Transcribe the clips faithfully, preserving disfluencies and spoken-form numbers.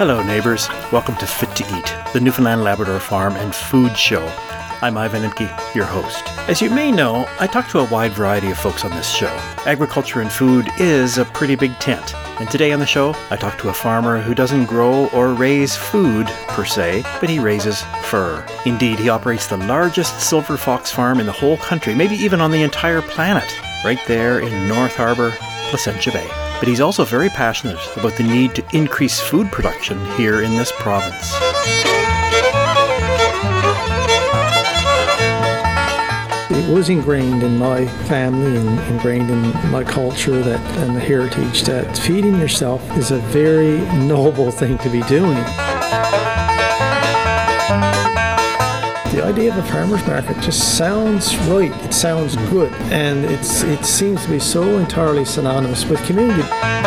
Hello neighbours, welcome to Fit to Eat, the Newfoundland Labrador Farm and Food Show. I'm Ivan Imke, your host. As you may know, I talk to a wide variety of folks on this show. Agriculture and food is a pretty big tent. And today on the show, I talk to a farmer who doesn't grow or raise food per se, but he raises fur. Indeed, he operates the largest silver fox farm in the whole country, maybe even on the entire planet, right there in North Harbour, Placentia Bay. But he's also very passionate about the need to increase food production here in this province. It was ingrained in my family and ingrained in my culture that and the heritage that feeding yourself is a very noble thing to be doing. The idea of a farmer's market just sounds right, it sounds good, and it's it seems to be so entirely synonymous with community.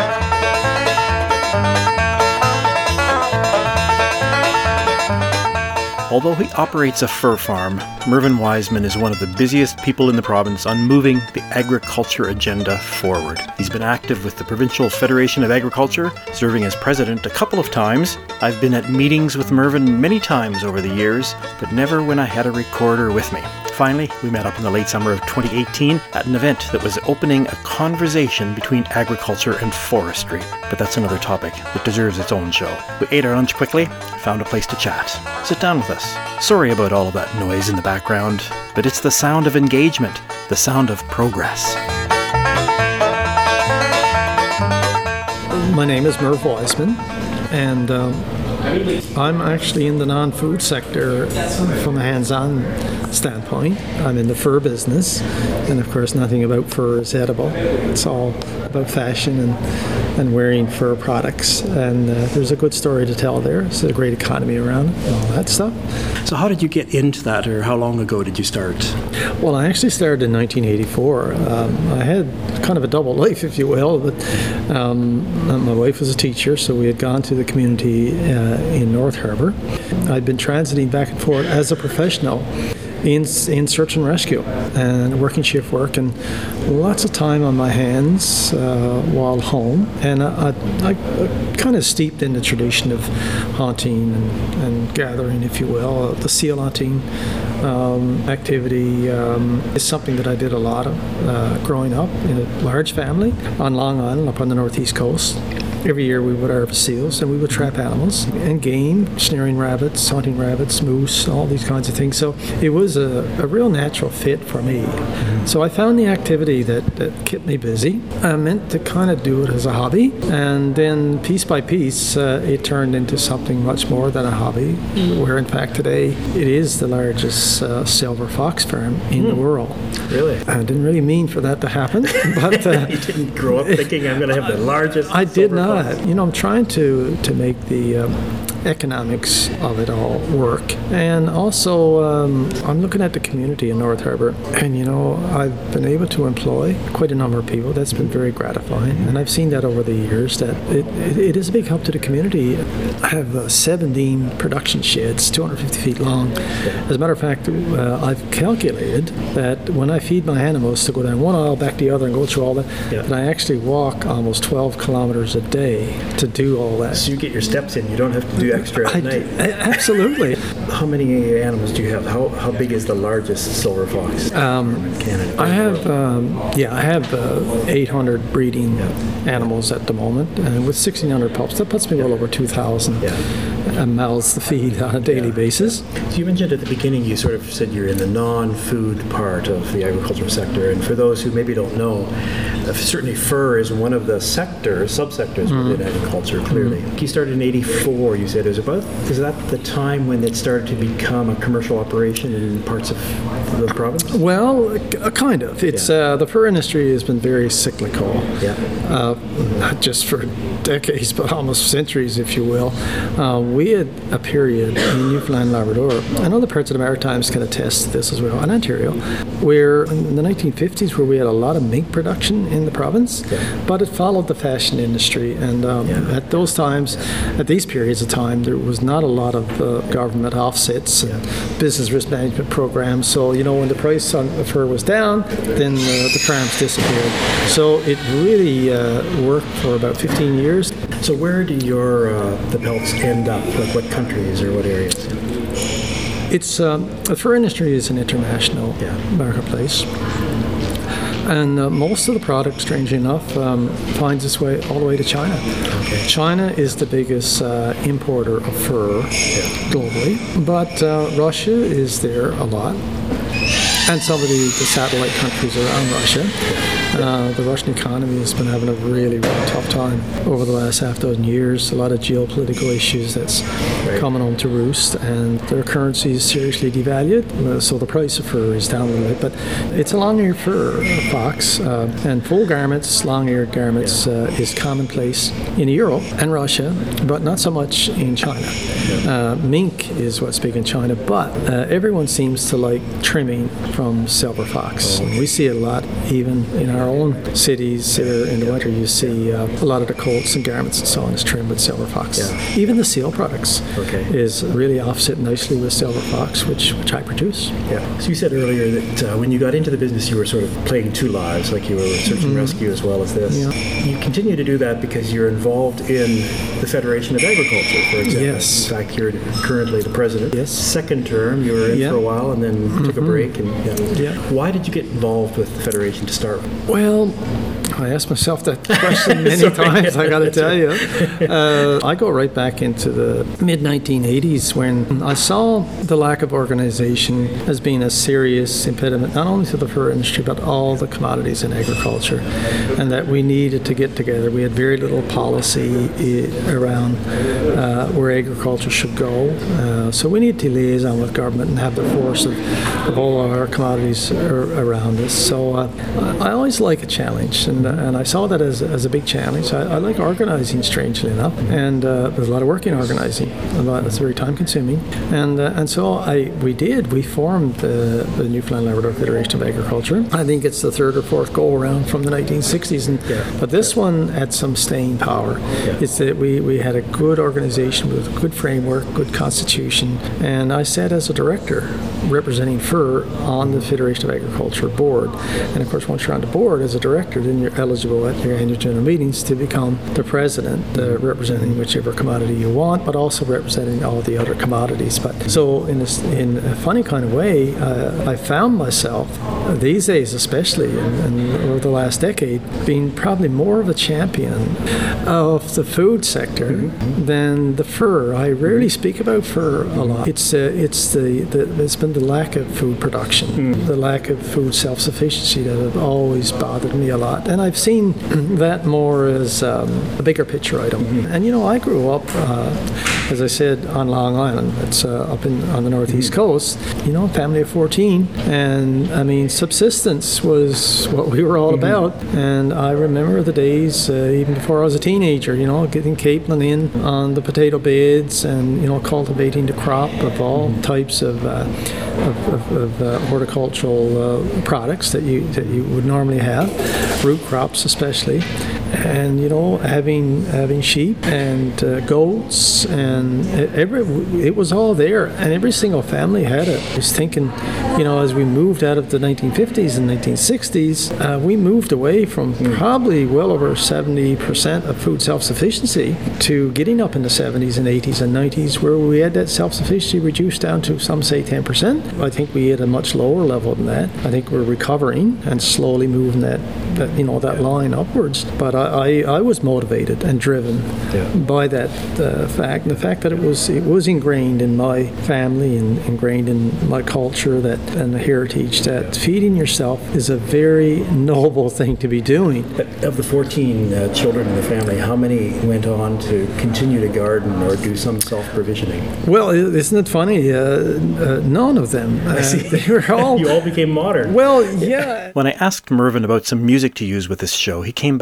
Although he operates a fur farm, Mervyn Wiseman is one of the busiest people in the province on moving the agriculture agenda forward. He's been active with the Provincial Federation of Agriculture, serving as president a couple of times. I've been at meetings with Mervyn many times over the years, but never when I had a recorder with me. Finally, we met up in the late summer of twenty eighteen at an event that was opening a conversation between agriculture and forestry. But that's another topic that deserves its own show. We ate our lunch quickly, found a place to chat. Sit down with us. Sorry about all of that noise in the background, but it's the sound of engagement, the sound of progress. My name is Merv Wiseman, and um, I'm actually in the non-food sector from a hands-on standpoint. I'm in the fur business, and of course nothing about fur is edible. It's all about fashion and, and wearing fur products, and uh, there's a good story to tell there. There's a great economy around it and all that stuff. So how did you get into that, or how long ago did you start? Well, I actually started in nineteen eighty-four. Um, I had kind of a double life, if you will, but um, my wife was a teacher, so we had gone to the community uh, in North Harbour. I'd been transiting back and forth as a professional in in search and rescue and working shift work, and lots of time on my hands uh, while home. And I, I, I kind of steeped in the tradition of hunting and, and gathering, if you will. Uh, the seal hunting um, activity um, is something that I did a lot of uh, growing up in a large family on Long Island up on the northeast coast. Every year we would harvest seals and we would trap animals and game, snaring rabbits, hunting rabbits, moose, all these kinds of things. So it was a, a real natural fit for me. Mm-hmm. So I found the activity that, that kept me busy. I meant to kind of do it as a hobby, and then piece by piece uh, it turned into something much more than a hobby, where in fact today it is the largest uh, silver fox farm in mm. the world. Really? I didn't really mean for that to happen. But uh, you didn't grow up thinking I'm going to have the largest I did silver not. fox. You know, I'm trying to, to make the um, economics of it all work. And also, um, I'm looking at the community in North Harbour, and you know, I've been able to employ quite a number of people. That's been very gratifying, and I've seen that over the years that it, it, it is a big help to the community. I have uh, seventeen production sheds, two hundred fifty feet long. As a matter of fact, uh, I've calculated that when I feed my animals to go down one aisle, back the other, and go through all that, yeah. that I actually walk almost twelve kilometers a day to do all that. So you get your steps in. You don't have to do extra at I night. D- absolutely. How many animals do you have? How how big is the largest silver fox um, in Canada? I have um, yeah, I have uh, eight hundred breeding yeah. animals at the moment, and uh, with sixteen hundred pups. That puts me well over two thousand yeah. uh, mouths to feed on a daily yeah. basis. So you mentioned at the beginning, you sort of said you're in the non-food part of the agricultural sector, and for those who maybe don't know, uh, certainly fur is one of the sectors, subsectors mm. within agriculture. Clearly, mm. you started in eighty-four. You said it was about. Is that the time when it started to become a commercial operation in parts of the province? Well, uh, kind of. It's yeah. uh, the fur industry has been very cyclical. Yeah. Uh, not just for decades, but almost centuries, if you will. Uh, we we had a period in Newfoundland and Labrador, and other parts of the Maritimes can attest to this as well, and Ontario, where in the nineteen fifties where we had a lot of mink production in the province, yeah. but it followed the fashion industry, and um, yeah. at those times, at these periods of time, there was not a lot of uh, government offsets and yeah. business risk management programs. So, you know, when the price on fur was down, then uh, the farms disappeared. So it really uh, worked for about fifteen years. So where do your uh, the pelts end up? Like what countries or what areas? It's um, the fur industry is an international yeah. marketplace. And uh, most of the product, strangely enough, um, finds its way all the way to China. Okay. China is the biggest uh, importer of fur yeah. globally, but uh, Russia is there a lot, and some of the, the satellite countries around Russia. Uh, the Russian economy has been having a really, really tough time over the last half dozen years. A lot of geopolitical issues that's right. coming home to roost, and their currency is seriously devalued, uh, so the price of fur is down a little bit. But it's a long-eared fur uh, fox, uh, and full garments, long-eared garments, yeah. uh, is commonplace in Europe and Russia, but not so much in China. Yeah. Uh, mink is what's big in China, but uh, everyone seems to like trimming from silver fox. Oh, okay. We see it a lot, even in our own cities. Here in the winter, you see uh, a lot of the coats and garments and so on is trimmed with silver fox. Yeah. Even the seal products okay. is really offset nicely with silver fox, which which I produce. Yeah. So you said earlier that uh, when you got into the business, you were sort of playing two lives, like you were search and mm-hmm. rescue as well as this. Yeah. You continue to do that because you're involved in the Federation of Agriculture, for example. Yes. In fact, you're currently the president. Yes. Second term, you were in yeah. for a while and then mm-hmm. took a break. And yeah. Yeah. Why did you get involved with the Federation to start with? Well, I asked myself that question many Sorry, times, I got to tell you. Uh, I go right back into the mid nineteen eighties when I saw the lack of organization as being a serious impediment, not only to the fur industry, but all the commodities in agriculture, and that we needed to get together. We had very little policy around uh, where agriculture should go, uh, so we need to liaison with government and have the force of, of all our commodities ar- around us. So uh, I always like a challenge, and and I saw that as, as a big challenge. I, I like organizing, strangely enough, and uh, there's a lot of work in organizing. A lot, it's very time-consuming, and uh, and so I we did we formed the, the Newfoundland Labrador Federation of Agriculture. I think it's the third or fourth go around from the nineteen sixties, and yeah. but this yeah. one had some staying power. Yeah. It's that we, we had a good organization with a good framework, good constitution, and I sat as a director representing fur on the Federation of Agriculture board. And of course, once you're on the board as a director, then you're eligible at your annual general meetings to become the president, uh, representing whichever commodity you want, but also representing all the other commodities. But so in a, in a funny kind of way, uh, I found myself uh, these days, especially, and, and over the last decade, being probably more of a champion of the food sector mm-hmm. than the fur. I rarely speak about fur a lot. It's uh, it's the, the it's been the lack of food production, mm. the lack of food self-sufficiency that have always bothered me a lot. And I've seen that more as um, a bigger picture item. Mm-hmm. And, you know, I grew up, uh, as I said, on Long Island. It's uh, up in on the northeast mm-hmm. coast, you know, family of fourteen. And, I mean, subsistence was what we were all mm-hmm. about. And I remember the days, uh, even before I was a teenager, you know, getting capelin in on the potato beds and, you know, cultivating the crop of all mm-hmm. types of, uh, of, of, of uh, horticultural uh, products that you that you would normally have, root crops especially, and you know having having sheep and uh, goats and every it was all there, and every single family had it. I was thinking, you know, as we moved out of the nineteen fifties and nineteen sixties, uh, we moved away from mm. probably well over seventy percent of food self-sufficiency to getting up in the seventies and eighties and nineties, where we had that self-sufficiency reduced down to, some say, ten percent. I think we had a much lower level than that. I think we're recovering and slowly moving that, that you know, that line upwards. But I, I, I was motivated and driven yeah. by that uh, fact. The fact that it was it was ingrained in my family and ingrained in my culture that and the heritage that feeding yourself is a very noble thing to be doing. But of the fourteen uh, children in the family, how many went on to continue to garden or do some self-provisioning? Well, isn't it funny? Uh, uh, none of them. I see. Uh, they were all. You all became modern. Well, yeah. When I asked Mervyn about some music to use with this show, he came back with a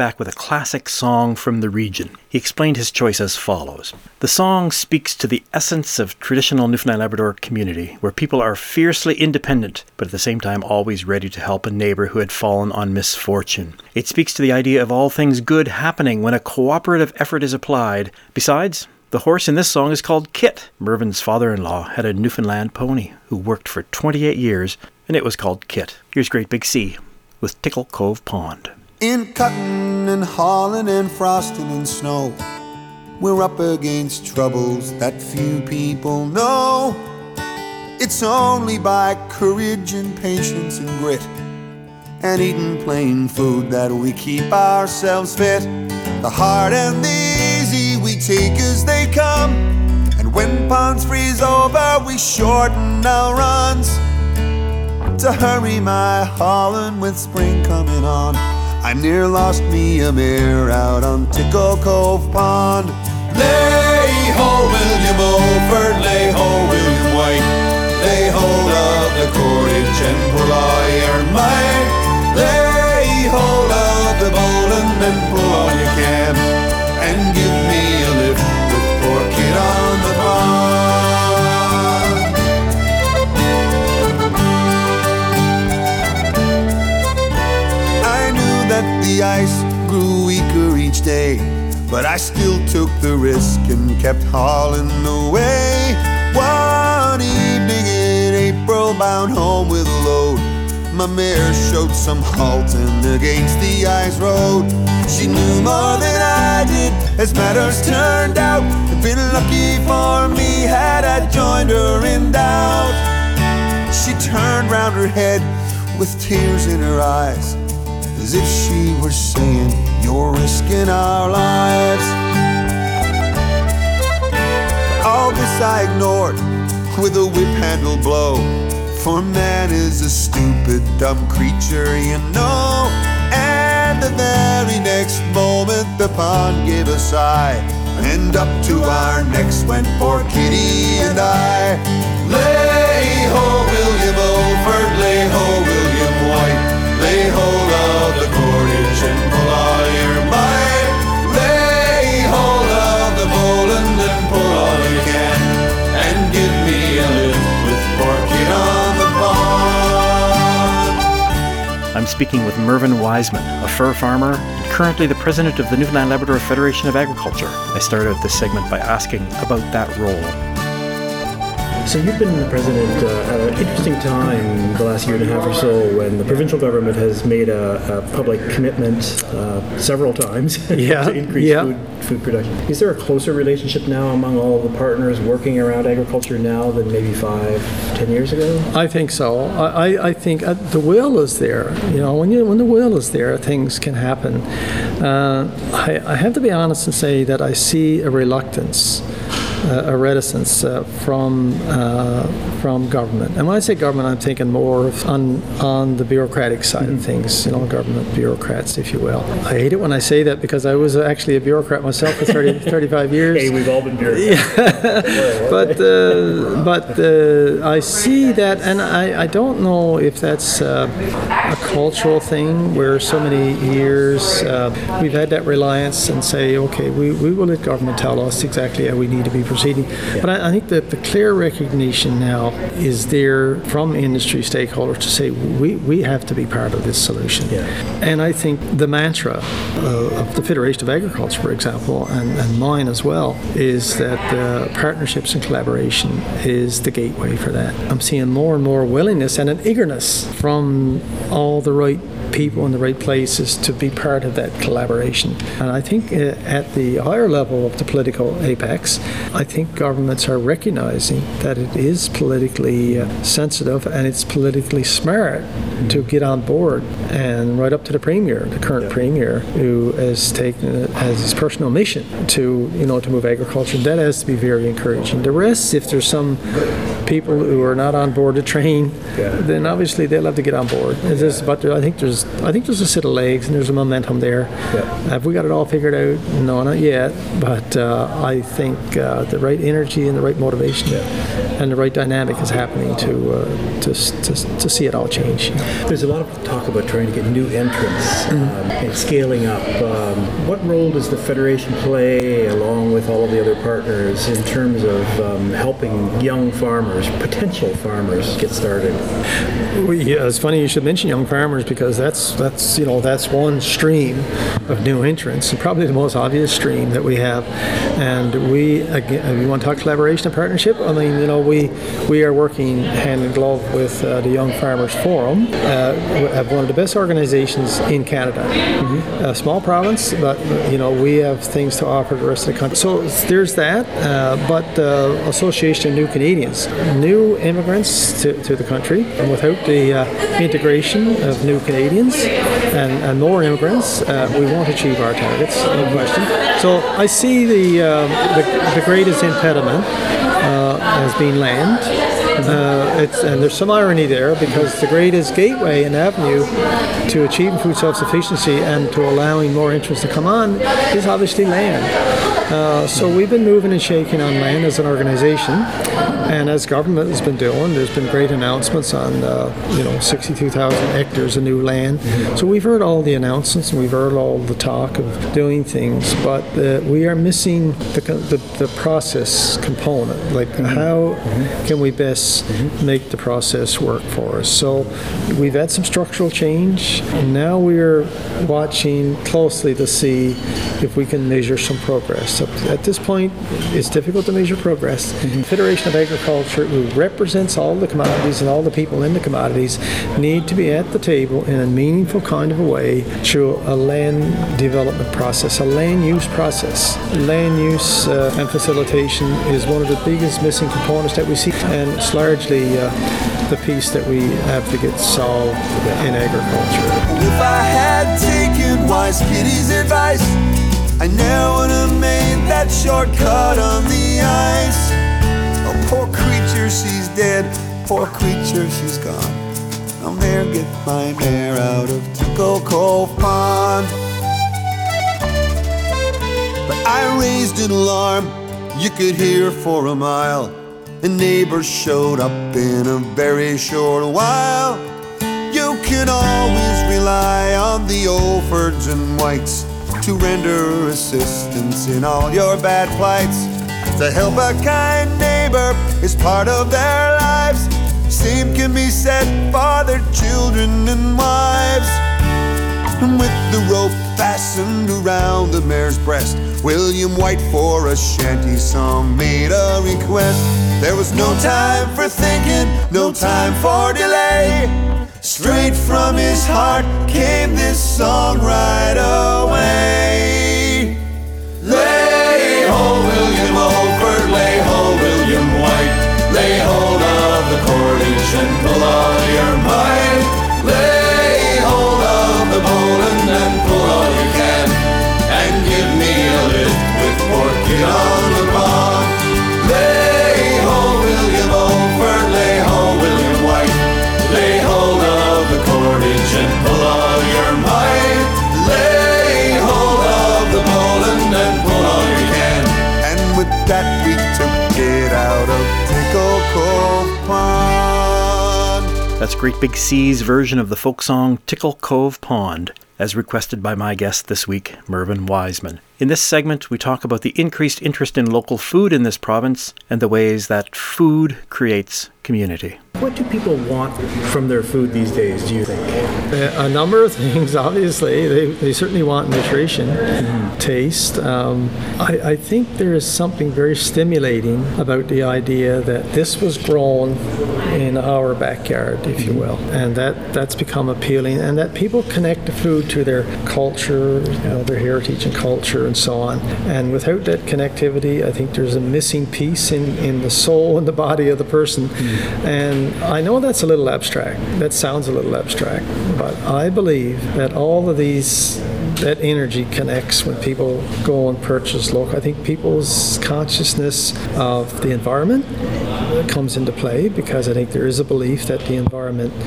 classic song from the region. He explained his choice as follows. The song speaks to the essence of traditional Newfoundland Labrador community, where people are fiercely independent, but at the same time always ready to help a neighbour who had fallen on misfortune. It speaks to the idea of all things good happening when a cooperative effort is applied. Besides, the horse in this song is called Kit. Mervyn's father-in-law had a Newfoundland pony who worked for twenty-eight years, and it was called Kit. Here's Great Big Sea with Tickle Cove Pond. In cutting and hauling and frosting and snow, we're up against troubles that few people know. It's only by courage and patience and grit and eating plain food that we keep ourselves fit. The hard and the easy we take as they come, and when ponds freeze over we shorten our runs to hurry my hauling with spring coming on. I near lost me a mare out on Tickle Cove Pond. Lay ho, William O'Ford, lay ho, William White, lay hold of the cordage and pull all your might. Lay hold of the bowline and pull all you can, and give me a lift with poor Kit on the pond. I knew that the ice grew weaker each day, but I still took the risk and kept hauling away. One evening in April, bound home with a load, my mare showed some halting against the ice road. She knew more than I did, as matters turned out. It'd been lucky for me had I joined her in doubt. She turned round her head with tears in her eyes, as if she were saying, you're risking our lives. All this I ignored with a whip handle blow, for man is a stupid, dumb creature, you know. And the very next moment the pond gave a sigh, and up to our necks went poor Kitty and I. Lay ho, William O'Ford, lay ho, William White, lay hold of the cordage and pull all your might. Lay hold of the bowline and pull all you can, and give me a lift with poor Kit on the pond. I'm speaking with Mervyn Wiseman, a fur farmer and currently the president of the Newfoundland Labrador Federation of Agriculture. I started out this segment by asking about that role. So you've been the president uh, at an interesting time the last year and a half or so, when the provincial government has made a, a public commitment uh, several times Yeah, to increase yeah. food, food production. Is there a closer relationship now among all the partners working around agriculture now than maybe five, ten years ago? I think so. I, I, I think uh, the will is there. You know, when you when the will is there, things can happen. Uh, I, I have to be honest and say that I see a reluctance, uh, a reticence uh, from uh, from government. And when I say government, I'm thinking more of on on the bureaucratic side mm-hmm. of things. You know, government bureaucrats, if you will. I hate it when I say that because I was actually a bureaucrat myself for thirty, thirty-five years. Hey, we've all been bureaucrats. Yeah. but uh, but uh, I see that, and I, I don't know if that's uh, a cultural thing where so many years uh, we've had that reliance and say, okay, we, we will let government tell us exactly how we need to be proceeding. Yeah. But I, I think that the clear recognition now is there from industry stakeholders to say we, we have to be part of this solution. Yeah. And I think the mantra uh, of the Federation of Agriculture, for example, and, and mine as well, is that uh, partnerships and collaboration is the gateway for that. I'm seeing more and more willingness and an eagerness from all the right people in the right places to be part of that collaboration. And I think uh, at the higher level of the political apex, I think governments are recognizing that it is politically uh, sensitive and it's politically smart mm-hmm. to get on board, and right up to the Premier, the current yeah. Premier, who has taken it as his personal mission to, you know, to move agriculture. That has to be very encouraging. The rest, if there's some people who are not on board to train, yeah. then obviously they'll have to get on board. It's just, but there, I think there's there's I think there's a set of legs and there's a momentum there. Yeah. Have we got it all figured out? No, not yet. But uh, I think uh, the right energy and the right motivation yeah. and the right dynamic is happening to, uh, to to to see it all change. There's a lot of talk about trying to get new entrants mm-hmm. um, and scaling up. Um, what role does the Federation play, along with all of the other partners, in terms of um, helping young farmers, potential farmers, get started? Well, yeah, it's funny you should mention young farmers, because that's that's you know that's one stream of new entrants, and probably the most obvious stream that we have. And we again, we want to talk collaboration and partnership. I mean, you know, we we are working hand in glove with uh, the Young Farmers Forum, uh, have one of the best organizations in Canada. Mm-hmm. A small province, but you know we have things to offer the rest of the country. So there's that. Uh, but the uh, Association of New Canadians, new immigrants to, to the country, and without the uh, integration of new Canadians and, and more immigrants, uh, we won't achieve our targets, no question. So I see the um, the, the greatest impediment uh, as being land. Uh, it's, and there's some irony there, because the greatest gateway and avenue to achieving food self-sufficiency and to allowing more entrants to come on is obviously land. Uh, so we've been moving and shaking on land as an organization, and as government has been doing. There's been great announcements on, uh, you know, sixty-two thousand hectares of new land. Mm-hmm. So we've heard all the announcements and we've heard all the talk of doing things, but uh, we are missing the, the, the process component. Like, mm-hmm. how mm-hmm. can we best mm-hmm. make the process work for us? So we've had some structural change, and now we're watching closely to see if we can measure some progress. So at this point, it's difficult to measure progress. Mm-hmm. Federation of Agriculture, who represents all the commodities and all the people in the commodities, need to be at the table in a meaningful kind of a way through a land development process, a land use process. Land use uh, and facilitation is one of the biggest missing components that we see, and it's largely uh, the piece that we have to get solved in agriculture. If I had taken Wise Kitty's advice, I never would have made that shortcut on the ice. Oh, poor creature, she's dead. Poor creature, she's gone. I'll never get my mare out of Tickle Cove Pond. But I raised an alarm, you could hear for a mile. And neighbors showed up in a very short while. You can always rely on the Olfords and Whites to render assistance in all your bad plights. To help a kind neighbor is part of their lives. Same can be said for their children and wives. And with the rope fastened around the mare's breast, William White for a shanty song made a request. There was no time for thinking, no time for delay. Straight from his heart came this song right away. Lay hold, William Olford, lay hold, William White. Lay hold of the cordage and pull all your might. Lay hold of the bowline and pull all you can, and give me a lift with Porky on the pond. Lay hold, William Olford, lay hold, William White. Lay hold of the cordage and pull all your might. Lay hold of the bowline and pull all you can. And with that we took it out of Tickle Cove Pond. That's Great Big Sea's version of the folk song Tickle Cove Pond, as requested by my guest this week, Mervyn Wiseman. In this segment, we talk about the increased interest in local food in this province and the ways that food creates community. What do people want from their food these days, do you think? A number of things, obviously. They, they certainly want nutrition, mm-hmm. taste. Um, I, I think there is something very stimulating about the idea that this was grown in our backyard, if you will. And that, that's become appealing, and that people connect the food to their culture, you know, their heritage and culture and so on. And without that connectivity, I think there's a missing piece in, in the soul and the body of the person. Mm-hmm. And I know that's a little abstract. That sounds a little abstract. But I believe that all of these, that energy connects when people go and purchase local. I think people's consciousness of the environment comes into play, because I think there is a belief that the environment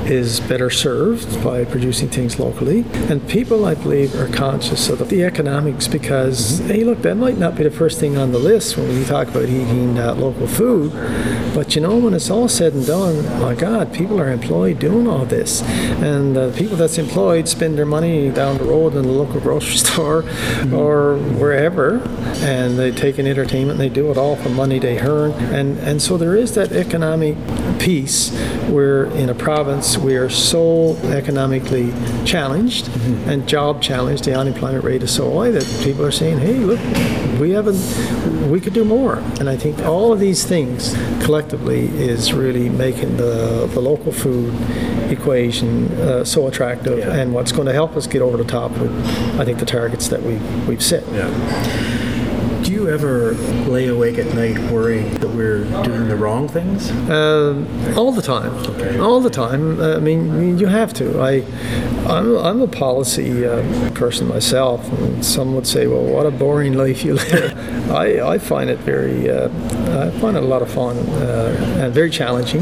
is better served by producing things locally. And people, I believe, are conscious of the economics because, hey, look, that might not be the first thing on the list when we talk about eating uh, local food. But, you know, when it's all said and done, my God, people are employed doing all this. And the uh, people that's employed spend their money down the road in the local grocery store mm-hmm. or wherever. And they take an entertainment and they do it all for money they earn. And, and so there is that economic piece where in a province we are so economically challenged mm-hmm. and job challenged, the unemployment rate is so high that people are saying, hey, look, we haven't, we could do more. And I think all of these things collectively is really making the, the local food equation uh, so attractive yeah. and what's going to help us get over the top with, I think, the targets that we, we've set. Yeah. Do you ever lay awake at night worrying that we're doing the wrong things? Uh, all the time. Okay. All the time. Uh, I mean, I mean, you have to. I, I'm, I'm a policy uh, person myself. And some would say, well, what a boring life you live. I, I find it very, uh, I find it a lot of fun uh, and very challenging.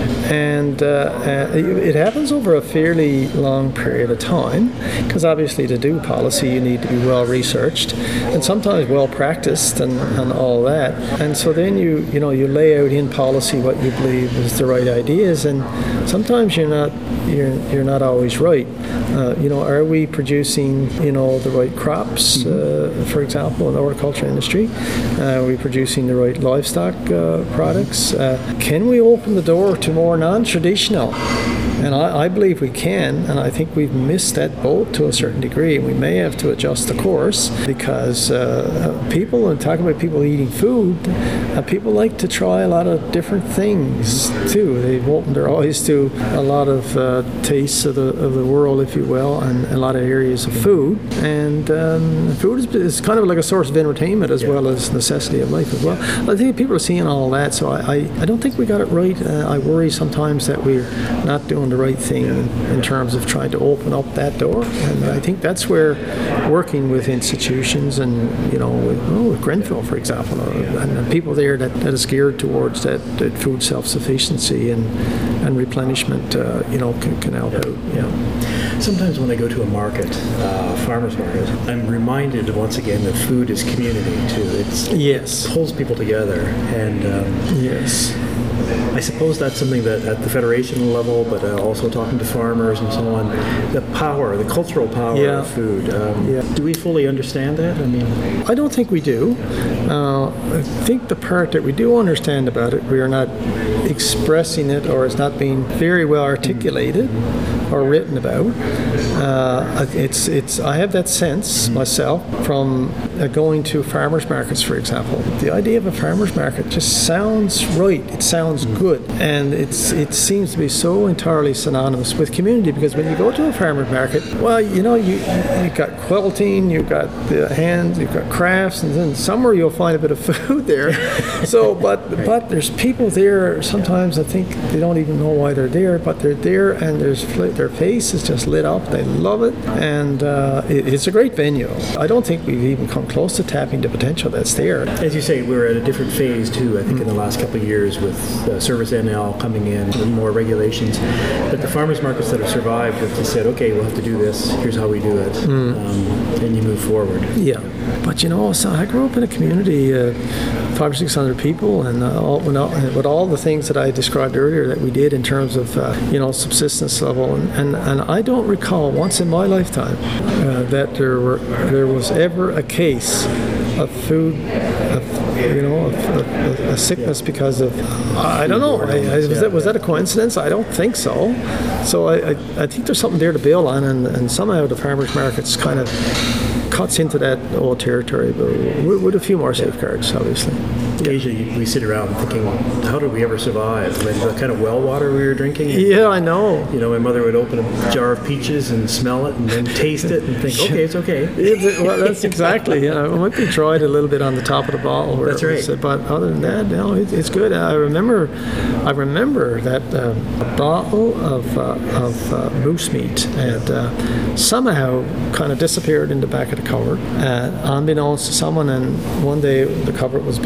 And uh, it happens over a fairly long period of time because obviously to do policy you need to be well researched and sometimes well practiced and, and all that. And so then you you know you lay out in policy what you believe is the right ideas, and sometimes you're not you're you're not always right. Uh, you know, are we producing you know the right crops, uh, for example, in the horticulture industry? Uh, are we producing the right livestock uh, products? Uh, can we open the door to more non-traditional? And I, I believe we can, and I think we've missed that boat to a certain degree. We may have to adjust the course because uh, people, and talk about people eating food, uh, people like to try a lot of different things too. They've opened their eyes to a lot of uh, tastes of the of the world, if you will, and a lot of areas of food. And um, food is, is kind of like a source of entertainment as yeah. well as necessity of life as well. I think people are seeing all that, so I, I, I don't think we got it right. Uh, I worry sometimes that we're not doing the right thing in terms of trying to open up that door, and I think that's where working with institutions and you know with, oh, with Grenfell, for example, uh, and, and people there that, that is geared towards that, that food self-sufficiency and and replenishment, uh, you know, can, can help yeah. out. Yeah. Sometimes when I go to a market, uh, farmers market, I'm reminded once again that food is community too. It's, yes. It pulls people together, and um, yes. I suppose that's something that at the federation level, but uh, also talking to farmers and so on, the power, the cultural power yeah. of food. Um, yeah. Do we fully understand that? I mean, I don't think we do. Uh, I think the part that we do understand about it, we are not expressing it, or it's not being very well articulated mm-hmm. or written about. Uh, it's it's. I have that sense mm-hmm. myself from uh, going to farmers markets, for example. The idea of a farmers market just sounds right. It sounds mm-hmm. good, and it's it seems to be so entirely synonymous with community. Because when you go to a farmers market, well, you know, you you've got quilting, you've got the hands, you've got crafts, and then somewhere you'll find a bit of food there. So, but right. but there's people there. Sometimes I think they don't even know why they're there, but they're there, and there's their face is just lit up. They love it, and uh, it, it's a great venue. I don't think we've even come close to tapping the potential that's there. As you say, we're at a different phase too, I think, mm. in the last couple of years with uh, Service N L coming in and more regulations. But the farmers markets that have survived have just said, okay, we'll have to do this, here's how we do it, mm. um, and you move forward. Yeah, but you know, so I grew up in a community, uh, five or six hundred people, and uh, all, with all the things that I described earlier that we did in terms of, uh, you know, subsistence level, and, and, and I don't recall once in my lifetime uh, that there were there was ever a case of food, of, you know, of, of, of a sickness because of, I don't know, I, I, was, that, was that a coincidence? I don't think so. So I, I, I think there's something there to build on, and, and somehow the farmers markets kind of cuts into that old territory, but with, with a few more safeguards, obviously. Occasionally we sit around thinking, how did we ever survive? I mean, the kind of well water we were drinking. And, yeah, I know. You know, my mother would open a jar of peaches and smell it and then taste it and think, okay, it's okay. Yeah, well, that's exactly. You know, it might be dried a little bit on the top of the bottle. Where That's right. Was, but other than that, no, it, it's good. I remember, I remember that uh, a bottle of uh, of uh, moose meat had uh, somehow kind of disappeared in the back of the cupboard, uh, unbeknownst to someone. And one day the cupboard was being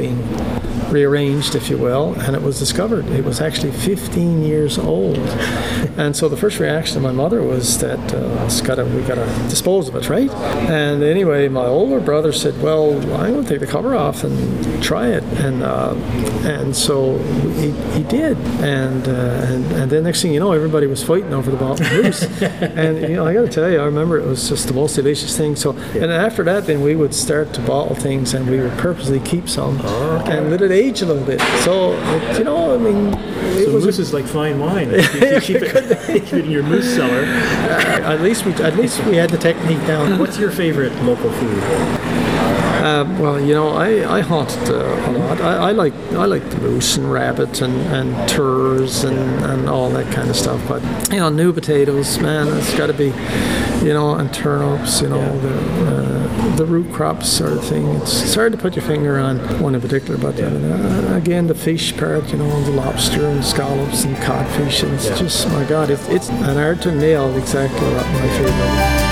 rearranged, if you will, and it was discovered it was actually fifteen years old. And so the first reaction of my mother was that uh, it's gotta, we got to dispose of it, right? And anyway, my older brother said, well, I'm going to take the cover off and try it. And uh, and so he, he did. And, uh, and and then next thing you know, everybody was fighting over the bottled moose. And you know, I got to tell you, I remember it was just the most delicious thing. So, yeah. And after that, then we would start to bottle things, and we would purposely keep some oh, okay. and let it age a little bit. So, it, you know, I mean, it so was moose a, is like fine wine. You keep it, keep it in your moose cellar. Uh, at least we, at least we had the technique down. What's your favorite local food? Uh, well, you know, I, I hunt uh, a lot. I, I like I like the moose and rabbit and, and turs and, and all that kind of stuff. But, you know, new potatoes, man, it's got to be, you know, and turnips, you know, yeah. the uh, the root crops sort of thing. It's, it's hard to put your finger on one in particular, but yeah. uh, again, the fish part, you know, the lobster and scallops and codfish, and it's yeah. just, my God, it, it's an art to nail exactly what my favorite.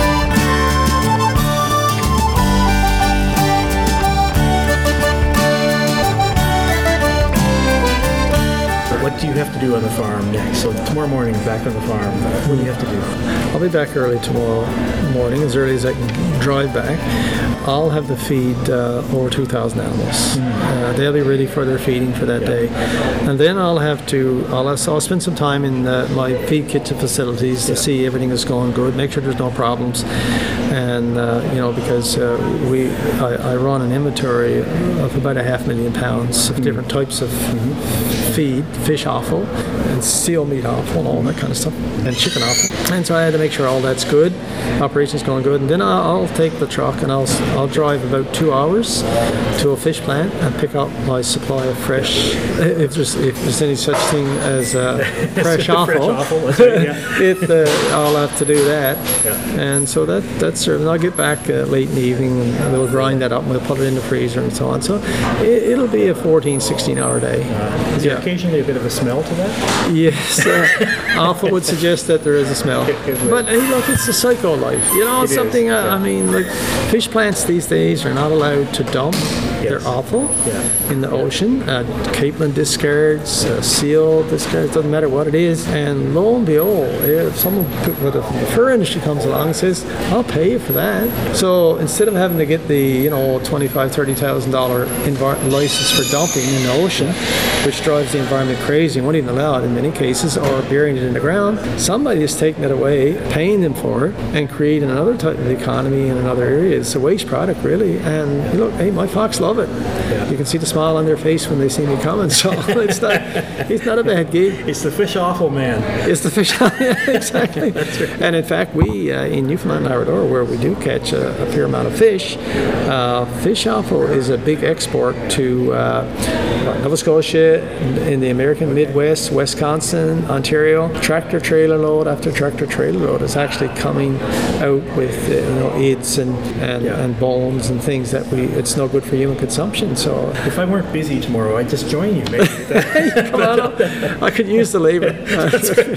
What do you have to do on the farm next? So tomorrow morning, back on the farm, what do you have to do? I'll be back early tomorrow morning, as early as I can drive back. I'll have to feed uh, over two thousand animals. Mm. Uh, they'll be ready for their feeding for that yeah. day. And then I'll have to, I'll, have, so I'll spend some time in uh, my feed kitchen facilities to yeah. see everything is going good, make sure there's no problems. And, uh, you know, because uh, we, I, I run an inventory of about a half million pounds of mm. different types of mm-hmm. feed, fish offal, and seal meat offal, and all that kind of stuff, and chicken offal. And so I had to make sure all that's good, operation's going good. And then I'll, I'll take the truck and I'll I'll drive about two hours to a fish plant and pick up my supply of fresh, if there's if there's any such thing as uh, fresh offal. Fresh offal, that's right, yeah. it, uh, I'll have to do that. Yeah. And so that that's and I'll get back uh, late in the evening and we'll grind that up and we'll put it in the freezer and so on. So it, it'll be a fourteen, sixteen hour day. Uh, is there yeah. occasionally a bit of a smell to that? Yes, uh, offal would suggest that there is a smell. But hey, look, it's a psycho life. You know, it's it something. Is, uh, yeah. I mean, like fish plants these days are not allowed to dump yes. their offal yeah. in the ocean. Uh, capelin discards, uh, seal discards, doesn't matter what it is. And lo and behold, if someone, with the fur industry comes along and says, "I'll pay you for that," so instead of having to get the you know twenty-five, thirty thousand dollar envir- license for dumping in the ocean, which drives the environment crazy and won't even allow it in many cases, or burying it in the ground, somebody is taking it away, paying them for it, and creating another type of economy in another area. It's a waste product, really. And look, hey, my folks love it. Yeah. You can see the smile on their face when they see me coming. So it's not, it's not a bad gig. It's the fish offal man. It's the fish offal, yeah, exactly. That's right. And in fact, we uh, in Newfoundland and Labrador, where we do catch a, a fair amount of fish, uh, fish offal is a big export to uh, Nova Scotia, in the American Midwest, Wisconsin, Ontario. Tractor trailer load after tractor trailer load is actually coming out with uh, you know aids and and, yeah. and bones and things that we it's no good for human consumption. So if I weren't busy tomorrow, I'd just join you. Maybe. Come on up. I could use the labor. That's right.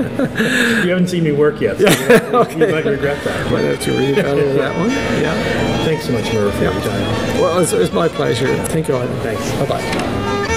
You haven't seen me work yet, so yeah. you, okay. you might regret that. Might have to reevaluate that one. Yeah. Thanks so much, Merv, for yeah. your time. Well, it's, it's my pleasure. Thank you, Ivan. Thanks. Bye bye.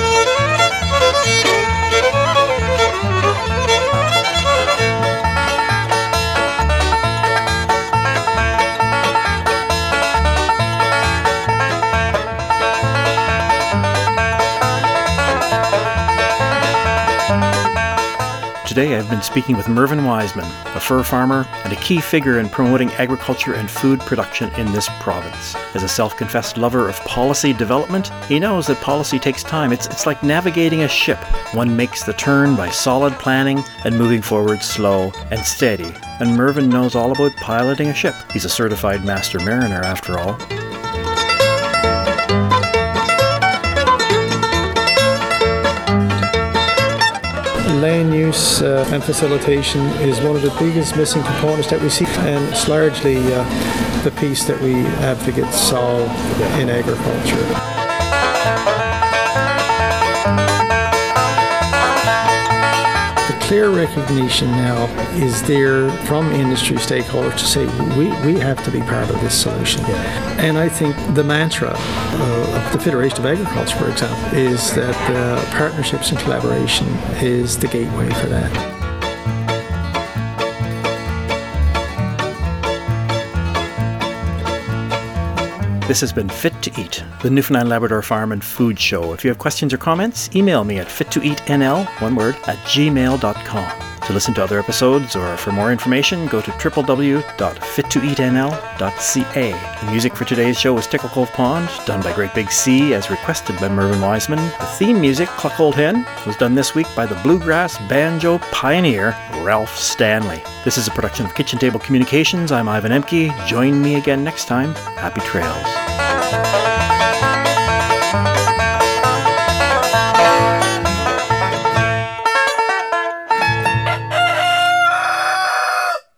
Today I've been speaking with Mervyn Wiseman, a fur farmer and a key figure in promoting agriculture and food production in this province. As a self-confessed lover of policy development, he knows that policy takes time. It's, it's like navigating a ship. One makes the turn by solid planning and moving forward slow and steady. And Mervyn knows all about piloting a ship. He's a certified master mariner after all. Land use uh, and facilitation is one of the biggest missing components that we see, and it's largely uh, the piece that we have to get solved in agriculture. The clear recognition now is there from industry stakeholders to say we, we have to be part of this solution. Yeah. And I think the mantra uh, of the Federation of Agriculture, for example, is that uh, partnerships and collaboration is the gateway for that. This has been Fit to Eat, the Newfoundland Labrador Farm and Food Show. If you have questions or comments, email me at fit to eat n l, one word, at gmail dot com. To listen to other episodes or for more information, go to w w w dot fit to eat n l dot c a. The music for today's show was Tickle Cove Pond, done by Great Big Sea as requested by Mervyn Wiseman. The theme music, Cluck Old Hen, was done this week by the bluegrass banjo pioneer, Ralph Stanley. This is a production of Kitchen Table Communications. I'm Ivan Emke. Join me again next time. Happy trails.